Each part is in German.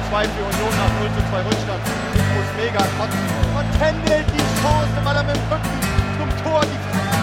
2 für Union nach 0:2 Rückstand. Ich muss mega kotzen. Und händelt die Chance, weil er mit dem Rücken zum Tor die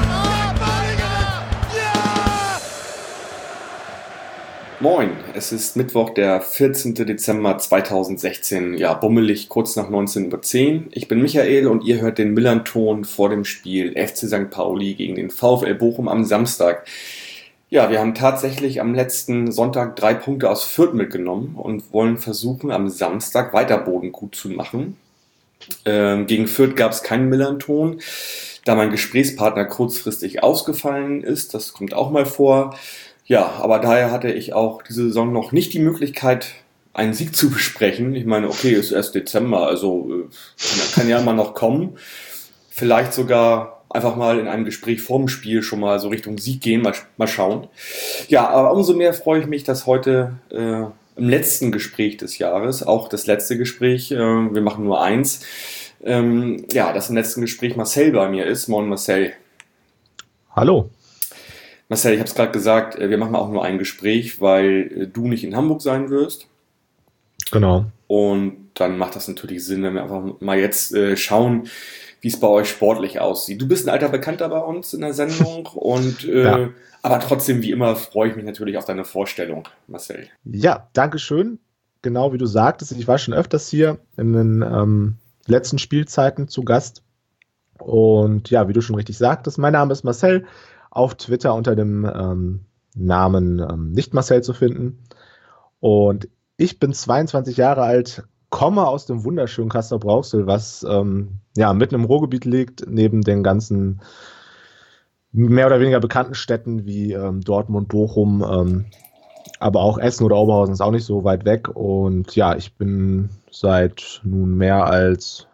Moin, es ist Mittwoch, der 14. Dezember 2016, ja, bummelig kurz nach 19:10 Uhr. Ich bin Michael und ihr hört den Millern-Ton vor dem Spiel FC St. Pauli gegen den VfL Bochum am Samstag. Ja, wir haben tatsächlich am letzten Sonntag 3 Punkte aus Fürth mitgenommen und wollen versuchen, am Samstag weiter Boden gut zu machen. Gegen Fürth gab es keinen Millern-Ton, da mein Gesprächspartner kurzfristig ausgefallen ist. Das kommt auch mal vor. Ja, aber daher hatte ich auch diese Saison noch nicht die Möglichkeit, einen Sieg zu besprechen. Ich meine, okay, es ist erst Dezember, also kann ja immer noch kommen. Vielleicht sogar einfach mal in einem Gespräch vorm Spiel schon mal so Richtung Sieg gehen, mal schauen. Ja, aber umso mehr freue ich mich, dass heute im letzten Gespräch des Jahres, auch das letzte Gespräch, wir machen nur eins, dass im letzten Gespräch Marcel bei mir ist. Moin Marcel. Hallo. Marcel, ich habe es gerade gesagt, wir machen auch nur ein Gespräch, weil du nicht in Hamburg sein wirst. Genau. Und dann macht das natürlich Sinn, wenn wir einfach mal jetzt schauen, wie es bei euch sportlich aussieht. Du bist ein alter Bekannter bei uns in der Sendung und Ja. Aber trotzdem, wie immer, freue ich mich natürlich auf deine Vorstellung, Marcel. Ja, danke schön. Genau wie du sagtest, ich war schon öfters hier in den letzten Spielzeiten zu Gast. Und ja, wie du schon richtig sagtest, mein Name ist Marcel. Auf Twitter unter dem Namen nicht Marcel zu finden. Und ich bin 22 Jahre alt, komme aus dem wunderschönen Castrop-Rauxel, was mitten im Ruhrgebiet liegt, neben den ganzen mehr oder weniger bekannten Städten wie Dortmund, Bochum, aber auch Essen oder Oberhausen ist auch nicht so weit weg. Und ja, ich bin seit nun mehr als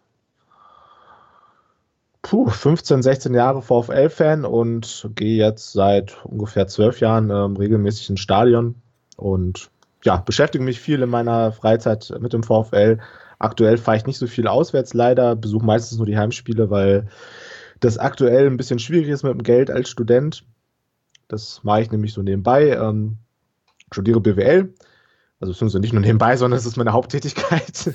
15, 16 Jahre VfL-Fan und gehe jetzt seit ungefähr 12 Jahren regelmäßig ins Stadion und ja, beschäftige mich viel in meiner Freizeit mit dem VfL. Aktuell fahre ich nicht so viel auswärts leider, besuche meistens nur die Heimspiele, weil das aktuell ein bisschen schwierig ist mit dem Geld als Student. Das mache ich nämlich so nebenbei, studiere BWL. Also beziehungsweise nicht nur nebenbei, sondern es ist meine Haupttätigkeit,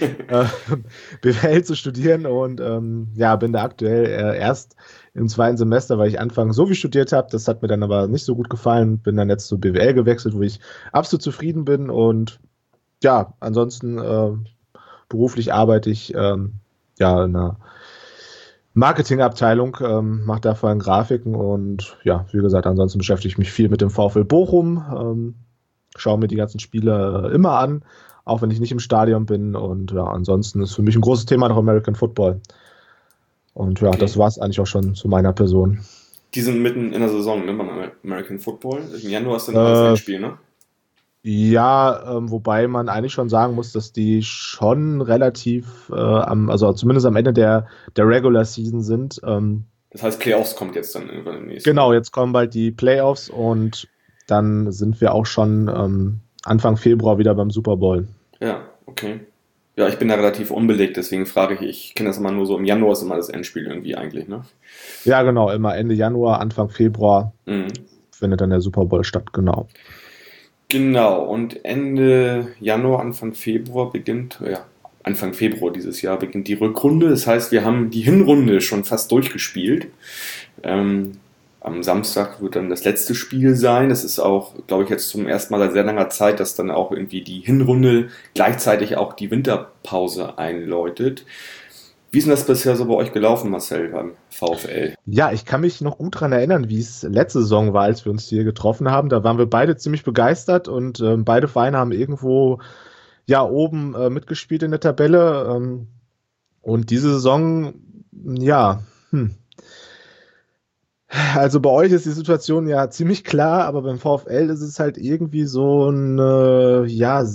BWL zu studieren und bin da aktuell erst im 2. Semester, weil ich anfangs so wie studiert habe, das hat mir dann aber nicht so gut gefallen, bin dann jetzt zu BWL gewechselt, wo ich absolut zufrieden bin und ja, ansonsten beruflich arbeite ich in einer Marketingabteilung, mache da vor allem Grafiken und ja, wie gesagt, ansonsten beschäftige ich mich viel mit dem VfL Bochum, schaue mir die ganzen Spiele immer an, auch wenn ich nicht im Stadion bin. Und ja, ansonsten ist für mich ein großes Thema noch American Football. Und ja, Das war es eigentlich auch schon zu meiner Person. Die sind mitten in der Saison, ne, beim American Football. Im Januar ist dann das Endspiel, ne? Ja, wobei man eigentlich schon sagen muss, dass die schon relativ, also zumindest am Ende der Regular Season sind. Das heißt, Playoffs kommt jetzt dann irgendwann im nächsten. Genau, jetzt kommen bald die Playoffs und dann sind wir auch schon Anfang Februar wieder beim Super Bowl. Ja, okay. Ja, ich bin da relativ unbelegt, deswegen frage ich kenne das immer nur so, im Januar ist immer das Endspiel irgendwie eigentlich, ne? Ja, genau, immer Ende Januar, Anfang Februar findet dann der Super Bowl statt, genau. Genau, und Ende Januar, Anfang Februar Anfang Februar dieses Jahr beginnt die Rückrunde. Das heißt, wir haben die Hinrunde schon fast durchgespielt. Am Samstag wird dann das letzte Spiel sein. Das ist auch, glaube ich, jetzt zum ersten Mal seit sehr langer Zeit, dass dann auch irgendwie die Hinrunde gleichzeitig auch die Winterpause einläutet. Wie ist denn das bisher so bei euch gelaufen, Marcel, beim VfL? Ja, ich kann mich noch gut daran erinnern, wie es letzte Saison war, als wir uns hier getroffen haben. Da waren wir beide ziemlich begeistert und beide Vereine haben irgendwo oben mitgespielt in der Tabelle. Und diese Saison, Also bei euch ist die Situation ja ziemlich klar, aber beim VfL ist es halt irgendwie so eine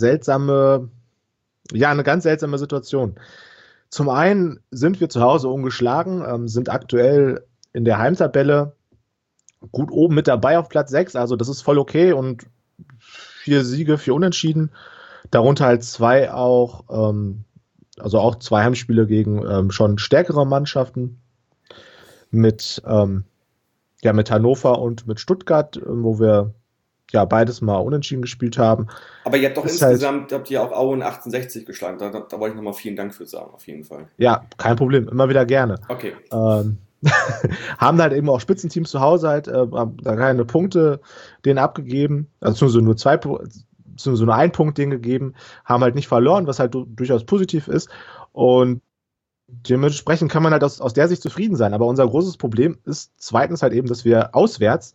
eine ganz seltsame Situation. Zum einen sind wir zu Hause ungeschlagen, sind aktuell in der Heimtabelle gut oben mit dabei auf Platz 6, also das ist voll okay und 4 Siege, 4 Unentschieden, darunter halt 2 auch, auch 2 Heimspiele gegen schon stärkere Mannschaften mit Hannover und mit Stuttgart, wo wir ja beides mal unentschieden gespielt haben. Aber ihr habt doch Ist insgesamt, habt ihr auch Aue 1860 geschlagen. Da wollte ich nochmal vielen Dank für sagen, auf jeden Fall. Ja, kein Problem, immer wieder gerne. Okay. Haben halt eben auch Spitzenteams zu Hause halt da keine Punkte denen abgegeben, also nur nur einen Punkt denen gegeben, haben halt nicht verloren, was halt durchaus positiv ist und dementsprechend kann man halt aus der Sicht zufrieden sein, aber unser großes Problem ist zweitens halt eben, dass wir auswärts,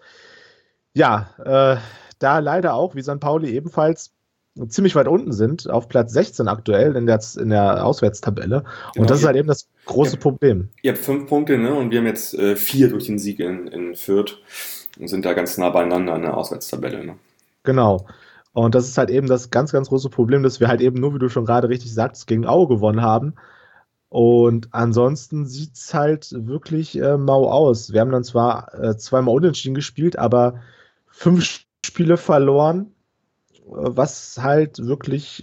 da leider auch, wie St. Pauli ebenfalls, ziemlich weit unten sind, auf Platz 16 aktuell in der Auswärtstabelle. Genau, Und das ist halt eben das große Problem. Ihr habt 5 Punkte, ne? Und wir haben jetzt 4 durch den Sieg in Fürth und sind da ganz nah beieinander in der Auswärtstabelle. Ne? Genau. Und das ist halt eben das ganz, ganz große Problem, dass wir halt eben nur, wie du schon gerade richtig sagst, gegen Aue gewonnen haben. Und ansonsten sieht es halt wirklich mau aus. Wir haben dann zwar zweimal unentschieden gespielt, aber 5 Spiele verloren, was halt wirklich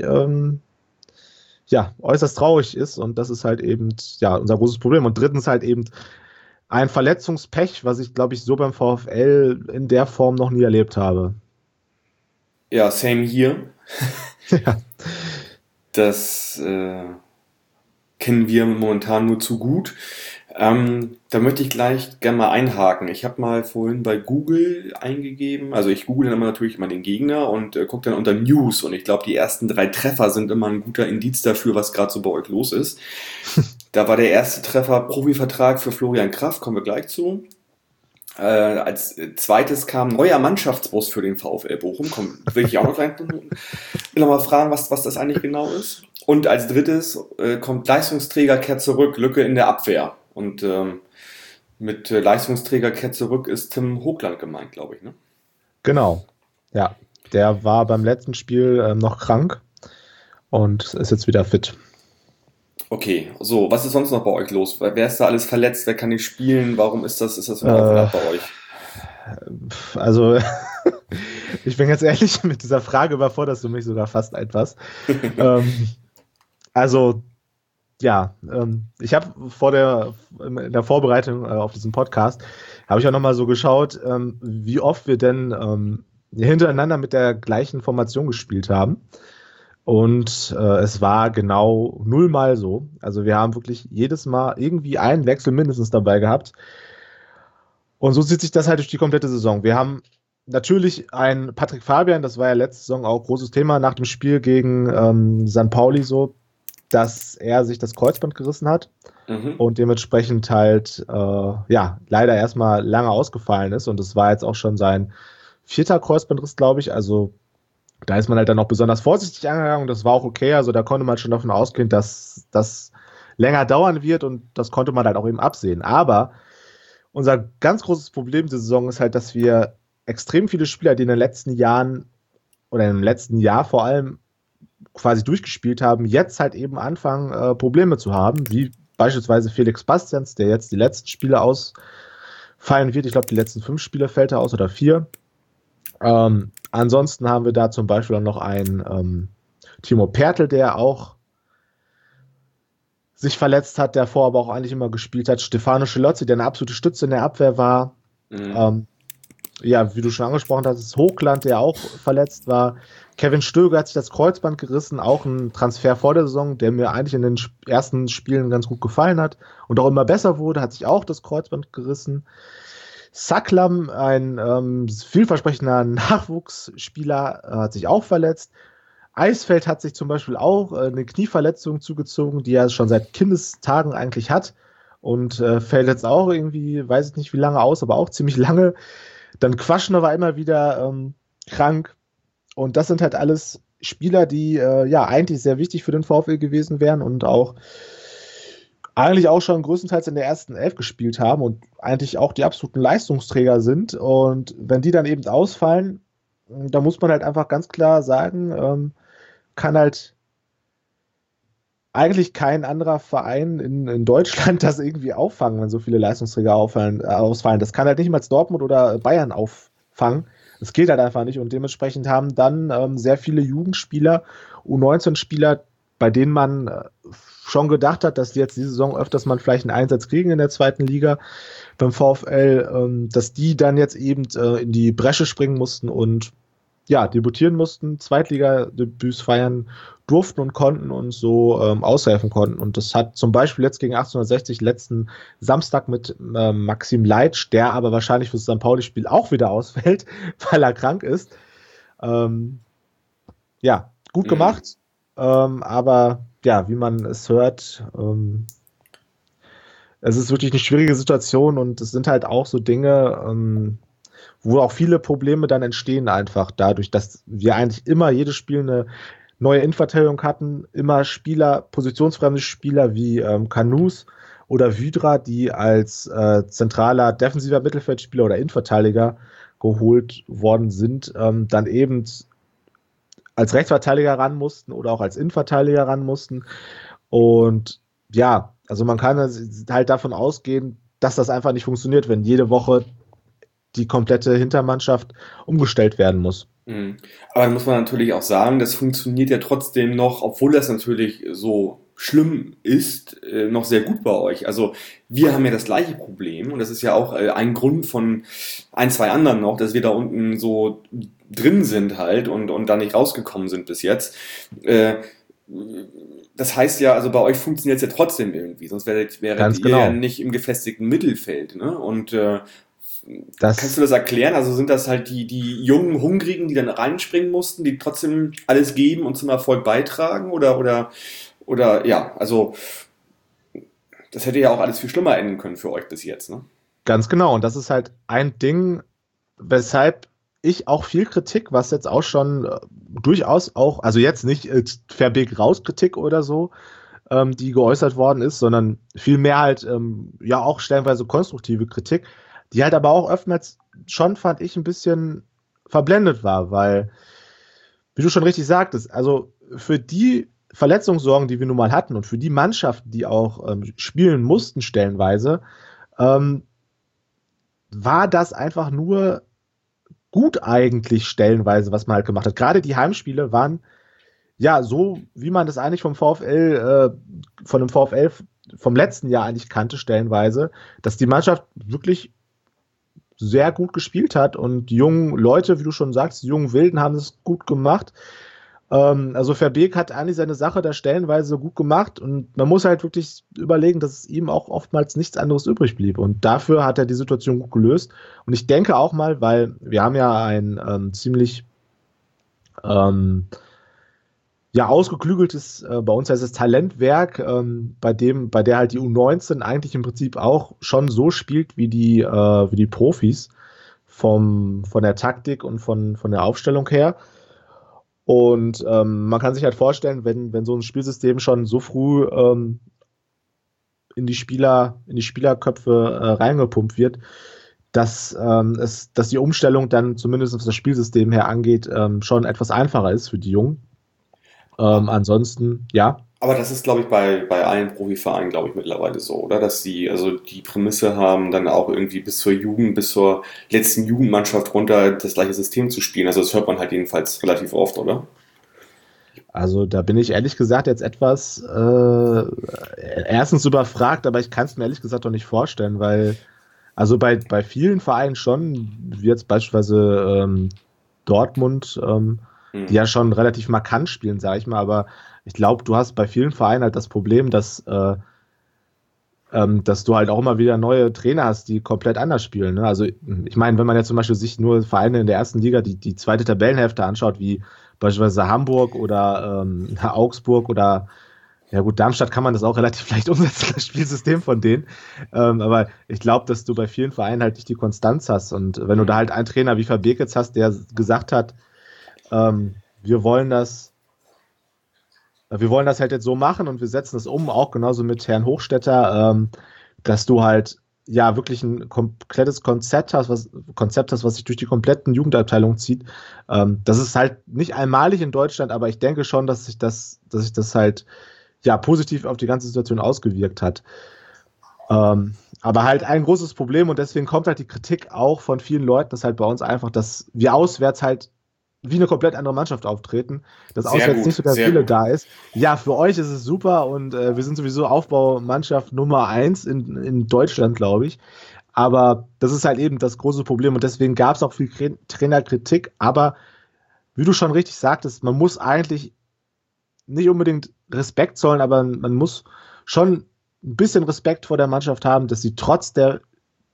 äußerst traurig ist. Und das ist halt eben unser großes Problem. Und drittens halt eben ein Verletzungspech, was ich, glaube ich, so beim VfL in der Form noch nie erlebt habe. Ja, same hier. Ja. Das kennen wir momentan nur zu gut. Da möchte ich gleich gerne mal einhaken. Ich habe mal vorhin bei Google eingegeben, also ich google dann immer natürlich immer den Gegner und gucke dann unter News und ich glaube, die ersten 3 Treffer sind immer ein guter Indiz dafür, was gerade so bei euch los ist. Da war der erste Treffer Profivertrag für Florian Kraft, kommen wir gleich zu. Als zweites kam neuer Mannschaftsbus für den VfL Bochum. Will ich auch noch gleich will noch mal fragen, was das eigentlich genau ist. Und als drittes kommt Leistungsträger kehrt zurück, Lücke in der Abwehr. Und mit Leistungsträger kehrt zurück ist Tim Hochland gemeint, glaube ich, ne? Genau, ja. Der war beim letzten Spiel noch krank und ist jetzt wieder fit. Okay, so, was ist sonst noch bei euch los? Wer ist da alles verletzt? Wer kann nicht spielen? Warum ist das so bei euch? Also, ich bin ganz ehrlich, mit dieser Frage überforderst du mich sogar fast etwas. Ich habe in der Vorbereitung auf diesen Podcast, habe ich auch nochmal so geschaut, wie oft wir denn hintereinander mit der gleichen Formation gespielt haben. Und es war genau 0-mal so. Also wir haben wirklich jedes Mal irgendwie einen Wechsel mindestens dabei gehabt. Und so zieht sich das halt durch die komplette Saison. Wir haben natürlich einen Patrick Fabian, das war ja letzte Saison auch großes Thema nach dem Spiel gegen St. Pauli so, dass er sich das Kreuzband gerissen hat und dementsprechend halt leider erstmal lange ausgefallen ist. Und das war jetzt auch schon sein 4. Kreuzbandriss, glaube ich. Also da ist man halt dann noch besonders vorsichtig angegangen und das war auch okay. Also da konnte man schon davon ausgehen, dass das länger dauern wird und das konnte man halt auch eben absehen. Aber unser ganz großes Problem dieser Saison ist halt, dass wir extrem viele Spieler, die in den letzten Jahren oder im letzten Jahr vor allem quasi durchgespielt haben, jetzt halt eben anfangen, Probleme zu haben, wie beispielsweise Felix Bastians, der jetzt die letzten Spiele ausfallen wird. Ich glaube, die letzten 5 Spiele fällt er aus oder 4. Ansonsten haben wir da zum Beispiel auch noch einen Timo Pertl, der auch sich verletzt hat, der vorher aber auch eigentlich immer gespielt hat. Stefano Schelozzi, der eine absolute Stütze in der Abwehr war. Wie du schon angesprochen hast, ist Hochland, der auch verletzt war. Kevin Stöger hat sich das Kreuzband gerissen, auch ein Transfer vor der Saison, der mir eigentlich in den ersten Spielen ganz gut gefallen hat und auch immer besser wurde, hat sich auch das Kreuzband gerissen. Saklam, ein vielversprechender Nachwuchsspieler, hat sich auch verletzt. Eisfeld hat sich zum Beispiel auch eine Knieverletzung zugezogen, die er schon seit Kindestagen eigentlich hat und fällt jetzt auch irgendwie, weiß ich nicht wie lange aus, aber auch ziemlich lange. Dann Quaschner war immer wieder krank und das sind halt alles Spieler, die eigentlich sehr wichtig für den VfL gewesen wären und auch eigentlich auch schon größtenteils in der ersten 11 gespielt haben und eigentlich auch die absoluten Leistungsträger sind. Und wenn die dann eben ausfallen, da muss man halt einfach ganz klar sagen, kann halt eigentlich kein anderer Verein in Deutschland das irgendwie auffangen, wenn so viele Leistungsträger ausfallen. Das kann halt nicht mal Dortmund oder Bayern auffangen. Das geht halt einfach nicht. Und dementsprechend haben dann sehr viele Jugendspieler, U19-Spieler, bei denen man schon gedacht hat, dass die jetzt diese Saison öfters mal vielleicht einen Einsatz kriegen in der 2. Liga beim VfL, dass die dann jetzt eben in die Bresche springen mussten und ja, debütieren mussten, Zweitligadebüts feiern durften und konnten und so aushelfen konnten. Und das hat zum Beispiel jetzt gegen 1860 letzten Samstag mit Maxim Leitsch, der aber wahrscheinlich für das St. Pauli-Spiel auch wieder ausfällt, weil er krank ist. Ja, gut gemacht. Aber ja, wie man es hört, es ist wirklich eine schwierige Situation und es sind halt auch so Dinge, wo auch viele Probleme dann entstehen einfach dadurch, dass wir eigentlich immer jedes Spiel eine neue Innenverteidigung hatten, immer positionsfremde Spieler wie Kanus oder Wydra, die als zentraler defensiver Mittelfeldspieler oder Innenverteidiger geholt worden sind, dann eben als Rechtsverteidiger ran mussten oder auch als Innenverteidiger ran mussten. Und ja, also man kann halt davon ausgehen, dass das einfach nicht funktioniert, wenn jede Woche die komplette Hintermannschaft umgestellt werden muss. Aber da muss man natürlich auch sagen, das funktioniert ja trotzdem noch, obwohl das natürlich so schlimm ist, noch sehr gut bei euch. Also wir haben ja das gleiche Problem und das ist ja auch ein Grund von ein, zwei anderen noch, dass wir da unten so drin sind halt und da nicht rausgekommen sind bis jetzt. Das heißt ja, also bei euch funktioniert es ja trotzdem irgendwie, sonst wäret ihr ja nicht im gefestigten Mittelfeld. Ne? Und kannst du das erklären? Also sind das halt die jungen Hungrigen, die dann reinspringen mussten, die trotzdem alles geben und zum Erfolg beitragen? Oder ja, also das hätte ja auch alles viel schlimmer enden können für euch bis jetzt, ne? Ganz genau. Und das ist halt ein Ding, weshalb ich auch viel Kritik, was jetzt auch schon durchaus auch, also jetzt nicht Verbeek raus Kritik oder so, die geäußert worden ist, sondern vielmehr halt ja auch stellenweise konstruktive Kritik, die halt aber auch oftmals schon, fand ich, ein bisschen verblendet war, weil, wie du schon richtig sagtest, also für die Verletzungssorgen, die wir nun mal hatten und für die Mannschaften, die auch spielen mussten stellenweise, war das einfach nur gut eigentlich stellenweise, was man halt gemacht hat. Gerade die Heimspiele waren ja so, wie man das eigentlich vom VfL vom letzten Jahr eigentlich kannte stellenweise, dass die Mannschaft wirklich sehr gut gespielt hat und die jungen Leute, wie du schon sagst, die jungen Wilden haben es gut gemacht. Also Verbeek hat eigentlich seine Sache da stellenweise gut gemacht und man muss halt wirklich überlegen, dass es ihm auch oftmals nichts anderes übrig blieb und dafür hat er die Situation gut gelöst und ich denke auch mal, weil wir haben ja ein ziemlich ja ausgeklügeltes, bei uns heißt es Talentwerk, bei der halt die U19 eigentlich im Prinzip auch schon so spielt wie die Profis von der Taktik und von der Aufstellung her. Und man kann sich halt vorstellen, wenn so ein Spielsystem schon so früh in die Spielerköpfe reingepumpt wird, dass die Umstellung dann zumindest was das Spielsystem her angeht, schon etwas einfacher ist für die Jungen. Ansonsten, ja. Aber das ist, glaube ich, bei allen Profivereinen, glaube ich, mittlerweile so, oder? Dass sie also die Prämisse haben, dann auch irgendwie bis zur letzten Jugendmannschaft runter das gleiche System zu spielen. Also das hört man halt jedenfalls relativ oft, oder? Also da bin ich ehrlich gesagt jetzt etwas erstens überfragt, aber ich kann es mir ehrlich gesagt doch nicht vorstellen, weil also bei vielen Vereinen schon, wie jetzt beispielsweise Dortmund, die ja schon relativ markant spielen, sage ich mal, aber ich glaube, du hast bei vielen Vereinen halt das Problem, dass du halt auch immer wieder neue Trainer hast, die komplett anders spielen. Ne? Also ich meine, wenn man jetzt zum Beispiel sich nur Vereine in der ersten Liga, die zweite Tabellenhälfte anschaut, wie beispielsweise Hamburg oder Augsburg oder ja gut, Darmstadt kann man das auch relativ leicht umsetzen, das Spielsystem von denen. Aber ich glaube, dass du bei vielen Vereinen halt nicht die Konstanz hast. Und wenn du da halt einen Trainer wie Verbeek jetzt hast, der gesagt hat, wir wollen das halt jetzt so machen und wir setzen es um, auch genauso mit Herrn Hochstetter, dass du halt ja wirklich ein komplettes Konzept hast, was sich durch die kompletten Jugendabteilungen zieht. Das ist halt nicht einmalig in Deutschland, aber ich denke schon, dass sich das halt ja positiv auf die ganze Situation ausgewirkt hat. Aber halt ein großes Problem und deswegen kommt halt die Kritik auch von vielen Leuten, dass halt bei uns einfach, dass wir auswärts halt wie eine komplett andere Mannschaft auftreten, dass auswärts nicht so der Wille da ist. Ja, für euch ist es super und wir sind sowieso Aufbaumannschaft Nummer 1 in Deutschland, glaube ich. Aber das ist halt eben das große Problem und deswegen gab es auch viel Trainerkritik, aber wie du schon richtig sagtest, man muss eigentlich nicht unbedingt Respekt zollen, aber man muss schon ein bisschen Respekt vor der Mannschaft haben, dass sie trotz der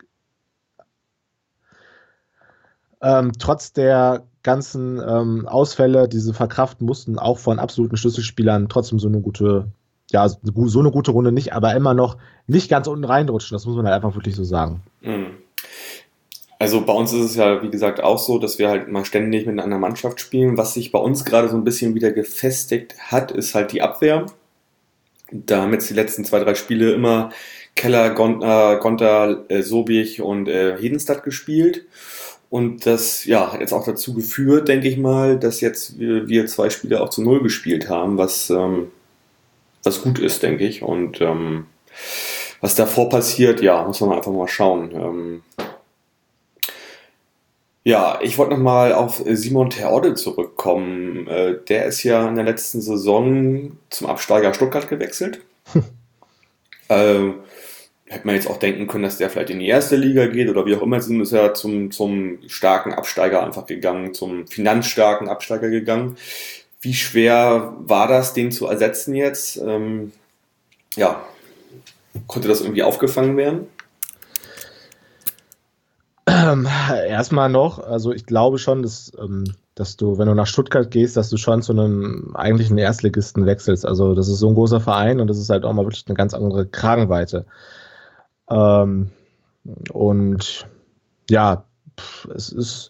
ganzen Ausfälle, die sie verkraften mussten, auch von absoluten Schlüsselspielern, trotzdem so eine gute Runde nicht, aber immer noch nicht ganz unten reinrutschen. Das muss man halt einfach wirklich so sagen. Also bei uns ist es ja, wie gesagt, auch so, dass wir halt mal ständig mit einer Mannschaft spielen. Was sich bei uns gerade so ein bisschen wieder gefestigt hat, ist halt die Abwehr. Da haben jetzt die letzten 2, 3 Spiele immer Keller, Gonter, Sobich und Hedenstadt gespielt. Und das hat jetzt auch dazu geführt, denke ich mal, dass jetzt wir 2 Spiele auch zu 0 gespielt haben, was gut ist, denke ich. Und was davor passiert, muss man einfach mal schauen. Ich wollte nochmal auf Simon Terodde zurückkommen. Der ist ja in der letzten Saison zum Absteiger Stuttgart gewechselt. Hätte man jetzt auch denken können, dass der vielleicht in die erste Liga geht oder wie auch immer. Ist er zum starken Absteiger einfach gegangen, zum finanzstarken Absteiger gegangen. Wie schwer war das, den zu ersetzen jetzt? Konnte das irgendwie aufgefangen werden? Erstmal noch, also ich glaube schon, dass du, wenn du nach Stuttgart gehst, dass du schon zu einem eigentlichen Erstligisten wechselst. Also das ist so ein großer Verein und das ist halt auch mal wirklich eine ganz andere Kragenweite. Es ist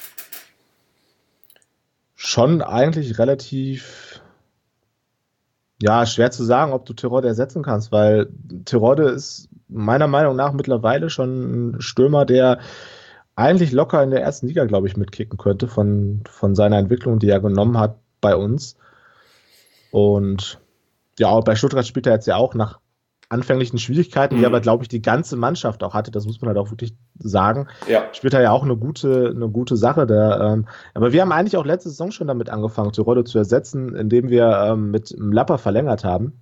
schon eigentlich relativ schwer zu sagen, ob du Terodde ersetzen kannst, weil Terodde ist meiner Meinung nach mittlerweile schon ein Stürmer, der eigentlich locker in der ersten Liga, glaube ich, mitkicken könnte von seiner Entwicklung, die er genommen hat bei uns. Und auch bei Stuttgart spielt er jetzt ja auch nach anfänglichen Schwierigkeiten, die aber, glaube ich, die ganze Mannschaft auch hatte, das muss man halt auch wirklich sagen. Ja. Spielt er ja auch eine gute Sache. Aber wir haben eigentlich auch letzte Saison schon damit angefangen, Terodde zu ersetzen, indem wir mit einem Lapper verlängert haben,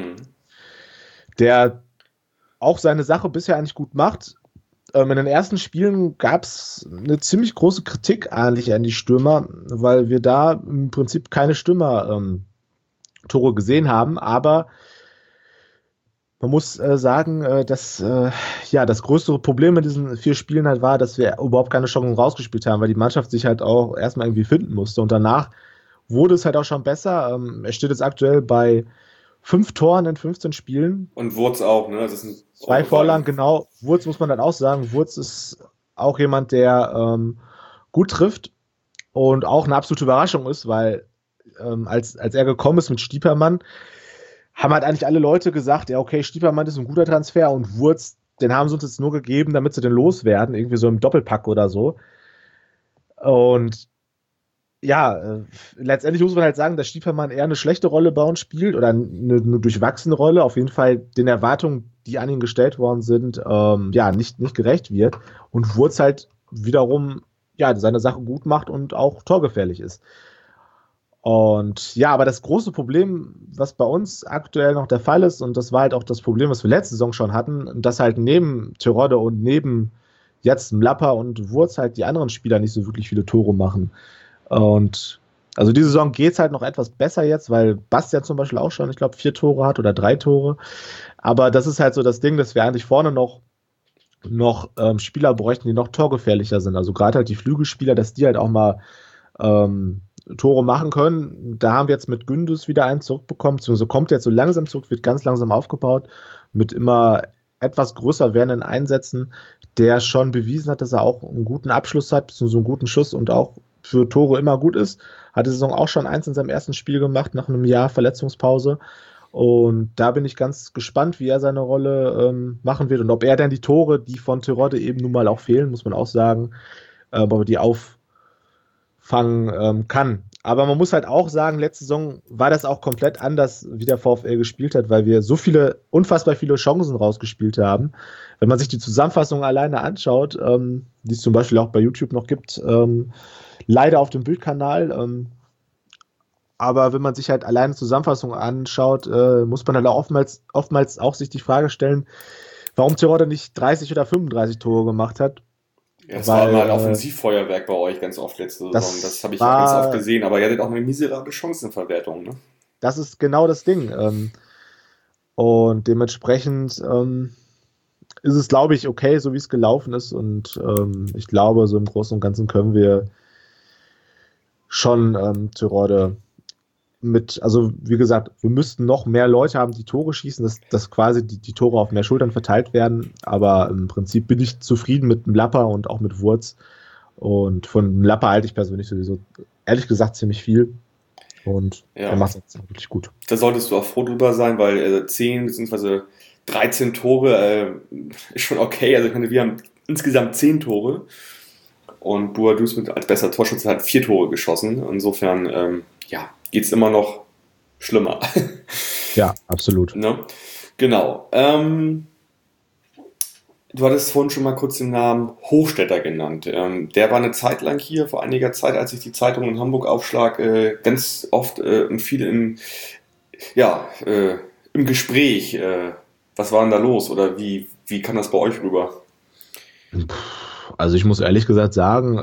der auch seine Sache bisher eigentlich gut macht. In den ersten Spielen gab es eine ziemlich große Kritik eigentlich an die Stürmer, weil wir da im Prinzip keine Stürmer-Tore gesehen haben, aber man muss sagen, dass das größte Problem in diesen 4 Spielen halt war, dass wir überhaupt keine Chancen rausgespielt haben, weil die Mannschaft sich halt auch erstmal irgendwie finden musste. Und danach wurde es halt auch schon besser. Er steht jetzt aktuell bei 5 Toren in 15 Spielen. Und Wurz auch, ne? Das sind 2 Vorlagen, genau. Wurz muss man dann auch sagen. Wurz ist auch jemand, der gut trifft und auch eine absolute Überraschung ist, weil als er gekommen ist mit Stiepermann, haben halt eigentlich alle Leute gesagt, ja okay, Stiepermann ist ein guter Transfer und Wurz, den haben sie uns jetzt nur gegeben, damit sie den loswerden, irgendwie so im Doppelpack oder so. Und letztendlich muss man halt sagen, dass Stiepermann eher eine schlechte Rolle bei uns spielt oder eine durchwachsene Rolle, auf jeden Fall den Erwartungen, die an ihn gestellt worden sind, nicht gerecht wird und Wurz halt wiederum seine Sache gut macht und auch torgefährlich ist. Und aber das große Problem, was bei uns aktuell noch der Fall ist, und das war halt auch das Problem, was wir letzte Saison schon hatten, dass halt neben Terodde und neben jetzt Mlapper und Wurz halt die anderen Spieler nicht so wirklich viele Tore machen. Und also die Saison geht es halt noch etwas besser jetzt, weil Bastian zum Beispiel auch schon, ich glaube, 4 Tore hat oder 3 Tore. Aber das ist halt so das Ding, dass wir eigentlich vorne noch Spieler bräuchten, die noch torgefährlicher sind. Also gerade halt die Flügelspieler, dass die halt auch mal Tore machen können. Da haben wir jetzt mit Gündüz wieder einen zurückbekommen, beziehungsweise kommt jetzt so langsam zurück, wird ganz langsam aufgebaut, mit immer etwas größer werdenden Einsätzen, der schon bewiesen hat, dass er auch einen guten Abschluss hat, beziehungsweise einen guten Schuss und auch für Tore immer gut ist. Hat die Saison auch schon 1 in seinem ersten Spiel gemacht, nach einem Jahr Verletzungspause. Und da bin ich ganz gespannt, wie er seine Rolle machen wird und ob er dann die Tore, die von Terodde eben nun mal auch fehlen, muss man auch sagen, aber die auffangen kann. Aber man muss halt auch sagen, letzte Saison war das auch komplett anders, wie der VfL gespielt hat, weil wir unfassbar viele Chancen rausgespielt haben. Wenn man sich die Zusammenfassung alleine anschaut, die es zum Beispiel auch bei YouTube noch gibt, leider auf dem Bildkanal, aber wenn man sich halt alleine Zusammenfassung anschaut, muss man halt auch oftmals auch sich die Frage stellen, warum Terodde nicht 30 oder 35 Tore gemacht hat. Ja, es war weil mal Offensivfeuerwerk bei euch ganz oft letzte Saison. Das habe ich auch ganz oft gesehen, aber ihr hattet auch eine miserable Chancenverwertung, ne? das ist genau das Ding. Und dementsprechend ist es, glaube ich, okay, so wie es gelaufen ist. Und ich glaube, so im Großen und Ganzen können wir schon Terodde also wie gesagt, wir müssten noch mehr Leute haben, die Tore schießen, dass quasi die Tore auf mehr Schultern verteilt werden. Aber im Prinzip bin ich zufrieden mit Mlapper und auch mit Wurz. Und von Mlapper halte ich persönlich sowieso, ehrlich gesagt, ziemlich viel. Und Ja. er macht es wirklich gut. Da solltest du auch froh drüber sein, weil 10 bzw. 13 Tore ist schon okay. Also ich meine, wir haben insgesamt 10 Tore und Boadus als bester Torschütze hat 4 Tore geschossen. Insofern geht es immer noch schlimmer. Ja, absolut. Ne? Genau. Du hattest vorhin schon mal kurz den Namen Hochstädter genannt. Der war eine Zeit lang hier, vor einiger Zeit, als ich die Zeitung in Hamburg aufschlag, ganz oft und viel im Gespräch. Was war denn da los oder wie kam das bei euch rüber? Also ich muss ehrlich gesagt sagen,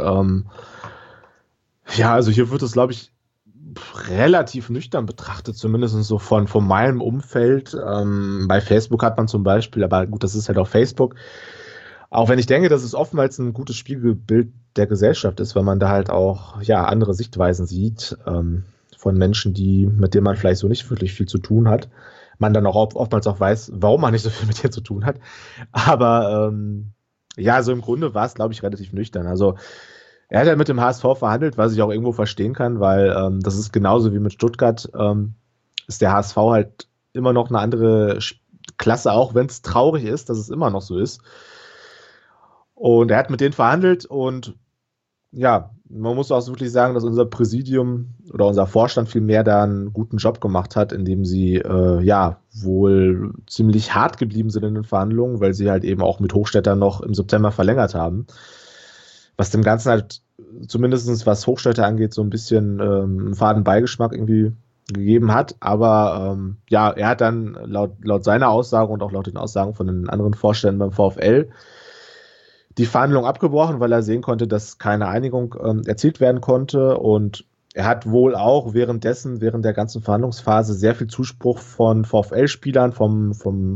also hier wird es, glaube ich, relativ nüchtern betrachtet, zumindest so von meinem Umfeld. Bei Facebook hat man zum Beispiel, aber gut, das ist halt auf Facebook, auch wenn ich denke, dass es oftmals ein gutes Spiegelbild der Gesellschaft ist, weil man da halt auch andere Sichtweisen sieht von Menschen, mit denen man vielleicht so nicht wirklich viel zu tun hat. Man dann auch oftmals auch weiß, warum man nicht so viel mit denen zu tun hat. Aber so im Grunde war es, glaube ich, relativ nüchtern. Also er hat ja mit dem HSV verhandelt, was ich auch irgendwo verstehen kann, weil das ist genauso wie mit Stuttgart, ist der HSV halt immer noch eine andere Klasse, auch wenn es traurig ist, dass es immer noch so ist. Und er hat mit denen verhandelt und ja, man muss auch wirklich sagen, dass unser Präsidium oder unser Vorstand vielmehr da einen guten Job gemacht hat, indem sie wohl ziemlich hart geblieben sind in den Verhandlungen, weil sie halt eben auch mit Hochstädter noch im September verlängert haben. Was dem Ganzen halt zumindest was Hochstädter angeht, so ein bisschen einen faden Beigeschmack irgendwie gegeben hat. Aber er hat dann laut seiner Aussage und auch laut den Aussagen von den anderen Vorständen beim VfL die Verhandlung abgebrochen, weil er sehen konnte, dass keine Einigung erzielt werden konnte. Und er hat wohl auch während der ganzen Verhandlungsphase sehr viel Zuspruch von VfL-Spielern, von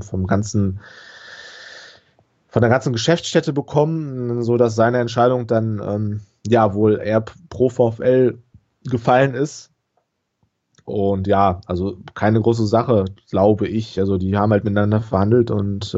der ganzen Geschäftsstätte bekommen, so dass seine Entscheidung dann wohl eher pro VfL gefallen ist. Und also keine große Sache, glaube ich. Also die haben halt miteinander verhandelt und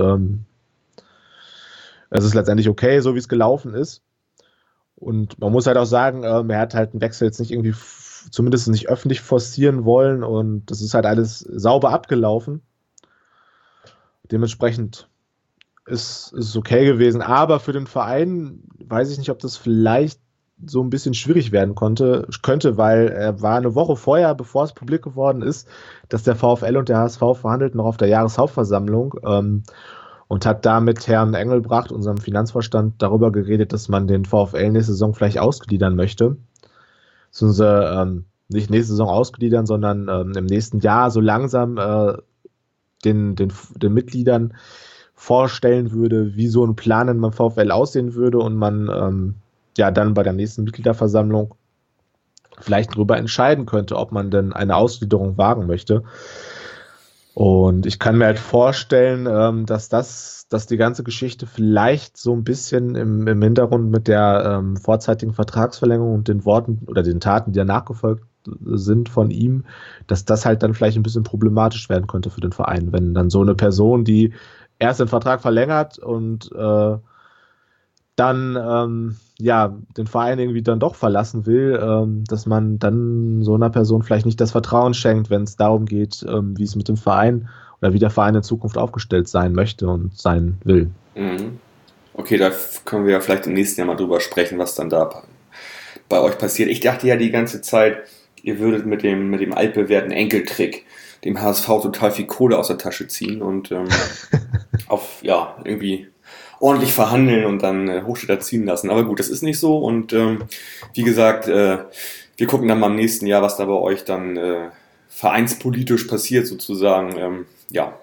es ist letztendlich okay, so wie es gelaufen ist. Und man muss halt auch sagen, er hat halt einen Wechsel jetzt nicht irgendwie, zumindest nicht öffentlich forcieren wollen und das ist halt alles sauber abgelaufen. Dementsprechend ist es okay gewesen, aber für den Verein weiß ich nicht, ob das vielleicht so ein bisschen schwierig werden könnte, weil er war eine Woche vorher, bevor es publik geworden ist, dass der VfL und der HSV verhandelt noch auf der Jahreshauptversammlung und hat da mit Herrn Engelbracht, unserem Finanzvorstand, darüber geredet, dass man den VfL nächste Saison vielleicht ausgliedern möchte. Beziehungsweise nicht nächste Saison ausgliedern, sondern im nächsten Jahr so langsam den Mitgliedern vorstellen würde, wie so ein Plan beim VfL aussehen würde und man dann bei der nächsten Mitgliederversammlung vielleicht darüber entscheiden könnte, ob man denn eine Ausgliederung wagen möchte. Und ich kann mir halt vorstellen, dass die ganze Geschichte vielleicht so ein bisschen im Hintergrund mit der vorzeitigen Vertragsverlängerung und den Worten oder den Taten, die danach gefolgt sind von ihm, dass das halt dann vielleicht ein bisschen problematisch werden könnte für den Verein, wenn dann so eine Person, die erst den Vertrag verlängert und dann den Verein irgendwie dann doch verlassen will, dass man dann so einer Person vielleicht nicht das Vertrauen schenkt, wenn es darum geht, wie es mit dem Verein oder wie der Verein in Zukunft aufgestellt sein möchte und sein will. Mhm. Okay, da können wir ja vielleicht im nächsten Jahr mal drüber sprechen, was dann da bei euch passiert. Ich dachte ja die ganze Zeit, ihr würdet mit dem altbewährten Enkeltrick dem HSV total viel Kohle aus der Tasche ziehen und irgendwie ordentlich verhandeln und dann Hochstädter ziehen lassen. Aber gut, das ist nicht so und wie gesagt, wir gucken dann mal im nächsten Jahr, was da bei euch dann vereinspolitisch passiert sozusagen.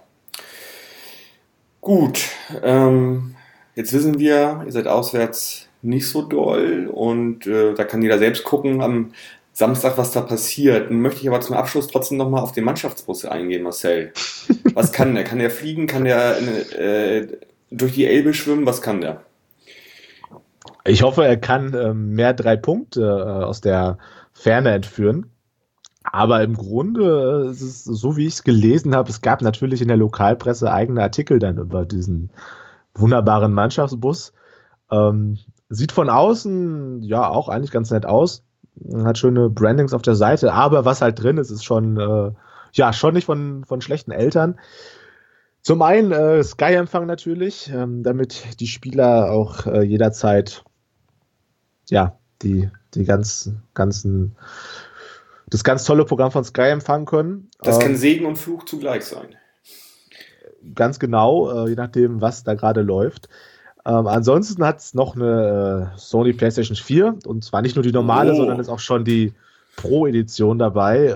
Gut, jetzt wissen wir, ihr seid auswärts nicht so doll und da kann jeder selbst gucken am Samstag, was da passiert. Nun möchte ich aber zum Abschluss trotzdem nochmal auf den Mannschaftsbus eingehen, Marcel. Was kann der? Kann der fliegen? Kann der durch die Elbe schwimmen? Was kann der? Ich hoffe, er kann mehr 3 Punkte aus der Ferne entführen. Aber im Grunde ist es so, wie ich es gelesen habe, es gab natürlich in der Lokalpresse eigene Artikel dann über diesen wunderbaren Mannschaftsbus. Sieht von außen ja auch eigentlich ganz nett aus. Hat schöne Brandings auf der Seite, aber was halt drin ist, ist schon, schon nicht von schlechten Eltern. Zum einen Sky-Empfang natürlich, damit die Spieler auch jederzeit das ganz tolle Programm von Sky empfangen können. Das kann Segen und Fluch zugleich sein. Ganz genau, je nachdem, was da gerade läuft. Ansonsten hat es noch eine Sony PlayStation 4 und zwar nicht nur die normale, sondern ist auch schon die Pro-Edition dabei.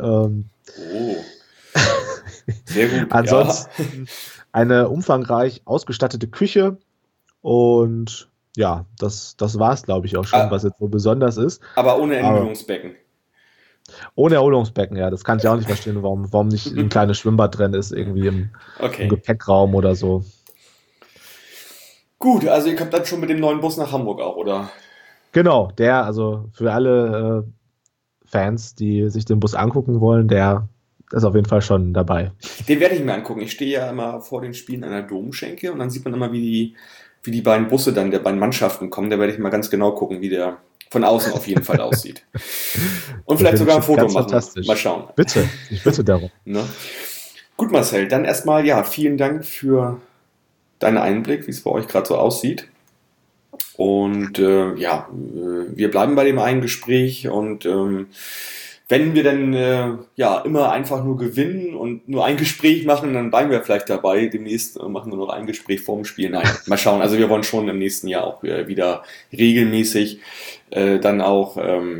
Sehr gut. Ansonsten eine umfangreich ausgestattete Küche und ja, das war es, glaube ich, auch schon, was jetzt so besonders ist. Aber ohne Erholungsbecken. Ohne Erholungsbecken, ja. Das kann ich auch nicht verstehen, warum nicht ein kleines Schwimmbad drin ist, irgendwie im Gepäckraum oder so. Gut, also ihr kommt dann schon mit dem neuen Bus nach Hamburg auch, oder? Genau, also für alle Fans, die sich den Bus angucken wollen, der ist auf jeden Fall schon dabei. Den werde ich mir angucken. Ich stehe ja immer vor den Spielen an der Domschenke und dann sieht man immer, wie die beiden Busse dann der beiden Mannschaften kommen. Da werde ich mal ganz genau gucken, wie der von außen auf jeden Fall aussieht. Und vielleicht sogar ein Foto machen. Mal schauen. Bitte, ich bitte darum. Ne? Gut, Marcel, dann erstmal vielen Dank für deinen Einblick, wie es bei euch gerade so aussieht. Und wir bleiben bei dem einen Gespräch und wenn wir dann immer einfach nur gewinnen und nur ein Gespräch machen, dann bleiben wir vielleicht dabei. Demnächst machen wir noch ein Gespräch vorm Spiel. Nein, mal schauen. Also wir wollen schon im nächsten Jahr auch wieder regelmäßig dann auch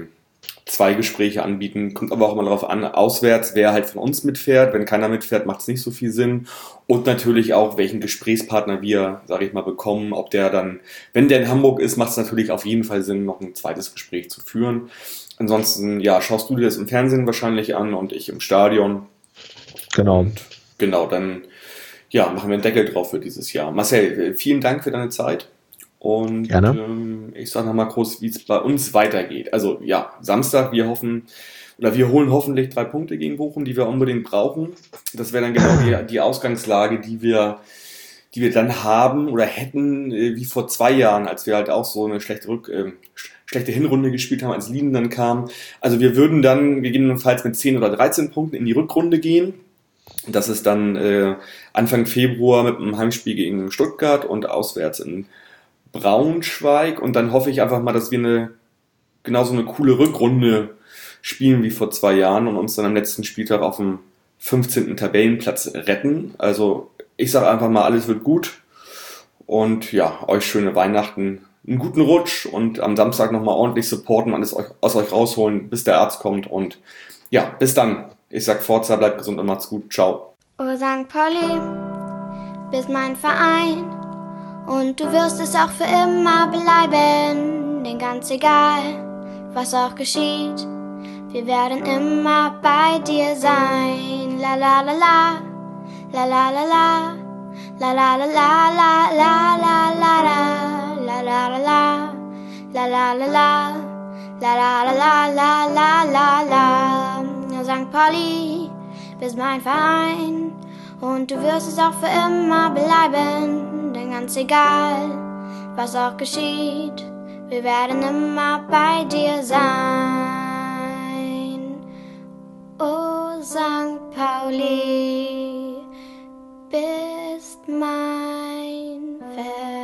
2 Gespräche anbieten. Kommt aber auch immer darauf an, auswärts, wer halt von uns mitfährt. Wenn keiner mitfährt, macht es nicht so viel Sinn. Und natürlich auch, welchen Gesprächspartner wir, sage ich mal, bekommen. Ob der dann, wenn der in Hamburg ist, macht es natürlich auf jeden Fall Sinn, noch ein zweites Gespräch zu führen. Ansonsten, schaust du dir das im Fernsehen wahrscheinlich an und ich im Stadion. Genau. Und genau, dann machen wir einen Deckel drauf für dieses Jahr. Marcel, vielen Dank für deine Zeit. Und ich sage nochmal kurz, wie es bei uns weitergeht. Also Samstag, wir holen hoffentlich 3 Punkte gegen Bochum, die wir unbedingt brauchen. Das wäre dann genau die Ausgangslage, die wir dann haben oder hätten, wie vor 2 Jahren, als wir halt auch so eine schlechte Hinrunde gespielt haben, als Lien dann kam. Also wir würden dann gegebenenfalls mit 10 oder 13 Punkten in die Rückrunde gehen. Das ist dann Anfang Februar mit einem Heimspiel gegen Stuttgart und auswärts in Braunschweig. Und dann hoffe ich einfach mal, dass wir genauso eine coole Rückrunde spielen wie vor 2 Jahren und uns dann am letzten Spieltag auf dem 15. Tabellenplatz retten. Also ich sage einfach mal, alles wird gut. Und euch schöne Weihnachten, einen guten Rutsch und am Samstag nochmal ordentlich supporten, alles aus euch rausholen, bis der Arzt kommt. Und bis dann. Ich sag Forza, bleibt gesund und macht's gut. Ciao. Oh St. Pauli, bist mein Verein und du wirst es auch für immer bleiben. Denn ganz egal, was auch geschieht, wir werden immer bei dir sein. La la la la, la la la la, la la la la la la la la. La la la la, la la la la, la la la la la la la. St. Pauli, bist mein Verein und du wirst es auch für immer bleiben. Denn ganz egal, was auch geschieht, wir werden immer bei dir sein. Oh St. Pauli, bist mein Verein.